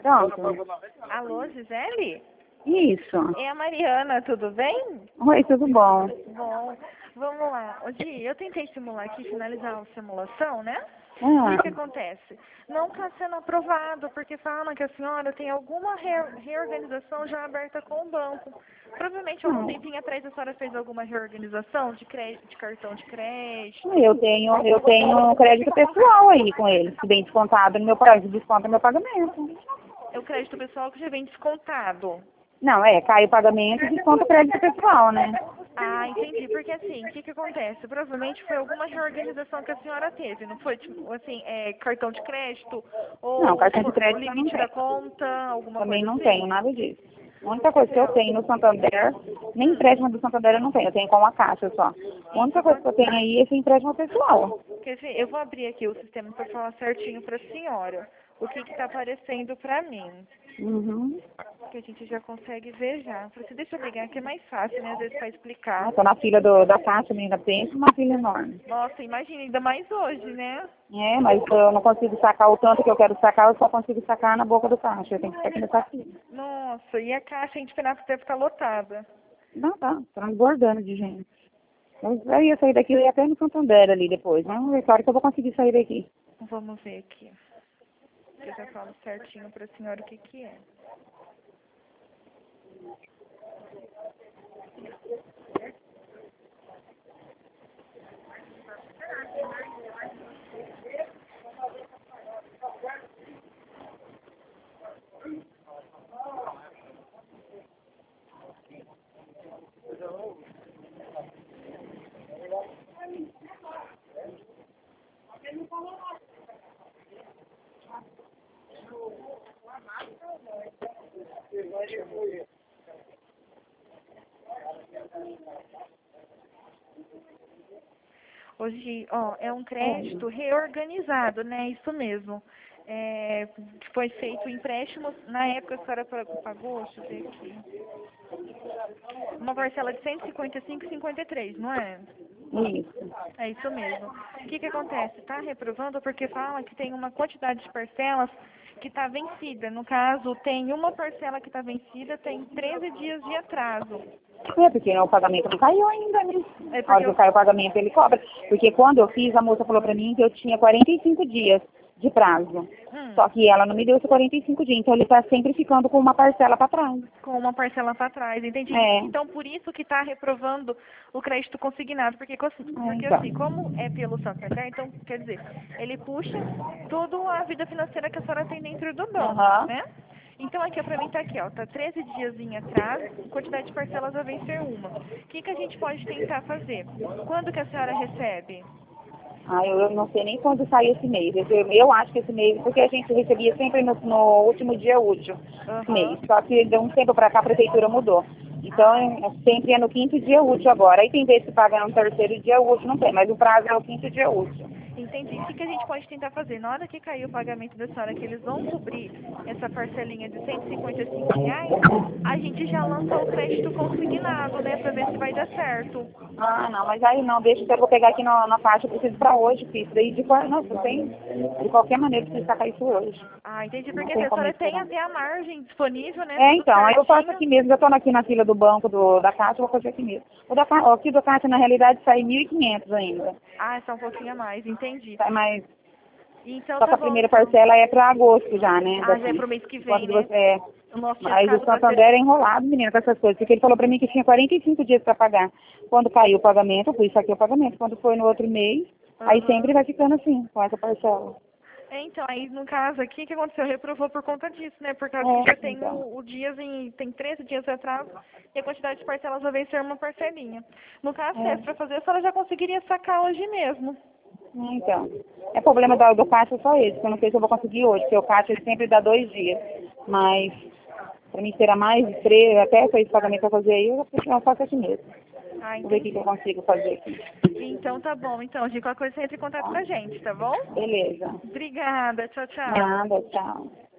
Pronto. Alô, Gisele? Isso. É a Mariana, tudo bem? Oi, tudo bom? Bom, vamos lá. Ô, Gi, eu tentei simular aqui, finalizar a simulação, né? E Ah, o que acontece? Não está sendo aprovado, porque falam que a senhora tem alguma reorganização já aberta com o banco. Provavelmente algum tempinho atrás a senhora fez alguma reorganização de crédito, de cartão de crédito. eu tenho crédito pessoal aí com eles, que vem descontado no meu pagamento, desconta no meu pagamento. É o crédito pessoal que já vem descontado. Não, cai o pagamento e desconta o crédito pessoal, né? Ah, entendi. Porque assim, o que acontece? Provavelmente foi alguma reorganização que a senhora teve, não foi? Tipo, assim, cartão de crédito Não, ou cartão de o crédito eu não limite da tenho. conta, alguma Também coisa não assim? tenho nada disso. A única coisa que eu tenho no Santander, nem empréstimo do Santander eu tenho com a Caixa só. A única coisa que eu tenho aí é esse empréstimo pessoal. Quer dizer, eu vou abrir aqui o sistema para falar certinho para a senhora o que está aparecendo para mim. Uhum. Que a gente já consegue ver já. Falei assim, deixa eu ligar que é mais fácil, né? Às vezes para explicar. Tô na fila da Caixa, menina, pensa uma fila enorme. Nossa, imagina, ainda mais hoje, né? Mas eu não consigo sacar o tanto que eu quero sacar, eu só consigo sacar na boca do caixa. Eu tenho que ficar aqui nessa fila. Nossa, e a caixa a gente esperava que deve ficar lotada. Não, tá transbordando de gente. Eu ia sair daqui, eu ia até no Santander ali depois. Mas é claro que eu vou conseguir sair daqui. Vamos ver aqui. Eu já falo certinho para a senhora o que que é. Hoje, ó, é um crédito reorganizado, né? Isso mesmo. Foi feito o empréstimo, na época que a senhora pagou, deixa eu ver aqui, uma parcela de 155,53, não é? Isso. É isso mesmo. O que acontece? Está reprovando porque fala que tem uma quantidade de parcelas que está vencida. No caso, tem uma parcela que está vencida, tem 13 dias de atraso. Porque o pagamento não caiu ainda, né? É A hora porque que cai o pagamento, ele cobra. Porque quando eu fiz, a moça falou pra mim que eu tinha 45 dias de prazo. Só que ela não me deu esses 45 dias, então ele tá sempre ficando com uma parcela para trás. com uma parcela para trás, entendi. Então, por isso que está reprovando o crédito consignado, porque Então. assim, como é pelo Santander, então, quer dizer, ele puxa toda a vida financeira que a senhora tem dentro do banco, Aham. né? Então, aqui, ó, pra mim tá aqui, ó, tá 13 dias em atraso, quantidade de parcelas a vencer uma. O que a gente pode tentar fazer? Quando que a senhora recebe? Eu não sei nem quando sai esse mês. Eu acho que esse mês, porque a gente recebia sempre no último dia útil esse mês. Só que de um tempo para cá a prefeitura mudou. Então, sempre é no quinto dia útil agora. Aí tem vezes que paga no terceiro dia útil, não tem, mas o prazo é o quinto dia útil. Entendi. O que a gente pode tentar fazer? Na hora que cair o pagamento da senhora, que eles vão cobrir essa parcelinha de R$ 155, a gente já lança o crédito consignado, né? Pra ver se vai dar certo. Não, mas aí não, deixa que eu vou pegar aqui na caixa, eu preciso para hoje, filho. Isso daí nossa, tem, de qualquer maneira, eu preciso sacar isso hoje. Entendi, Não porque tem a como senhora tem esperar. até a margem disponível, né? Tudo Então, aí eu faço certinho. aqui mesmo, já estou aqui na fila do banco da Caixa, eu vou fazer aqui mesmo. Aqui do Caixa, na realidade, sai 1.500 ainda. É só um pouquinho a mais, entendi. Sai mais. Então Só que tá a bom, primeira então. parcela é para agosto já, né? Já é Daqui. pro mês que Enquanto vem, né? você. O nosso tinha Mas o ficado pra ser... Santander é enrolado, menina, com essas coisas, porque ele falou para mim que tinha 45 dias para pagar. Quando caiu o pagamento, eu fui saquei o pagamento. Quando foi no outro mês, aí sempre vai ficando assim, com essa parcela. Então, aí no caso aqui, o que aconteceu? Reprovou por conta disso, né? Por causa que já tem Então. o dias tem 13 dias de atraso e a quantidade de parcelas vai vencer uma parcelinha. No caso, se é para fazer, a senhora já conseguiria sacar hoje mesmo. Então. É problema do Caixa só esse, que eu não sei se eu vou conseguir hoje, porque o Caixa ele sempre dá 2 dias. Mas, para mim será mais de 3, até esse pagamento para fazer aí, eu faço aqui mesmo. Vou ver o que eu consigo fazer aqui. Então tá bom. Então, de qualquer coisa, você entra em contato com a gente, tá bom? Beleza. Obrigada. Tchau, tchau. Nada, tchau.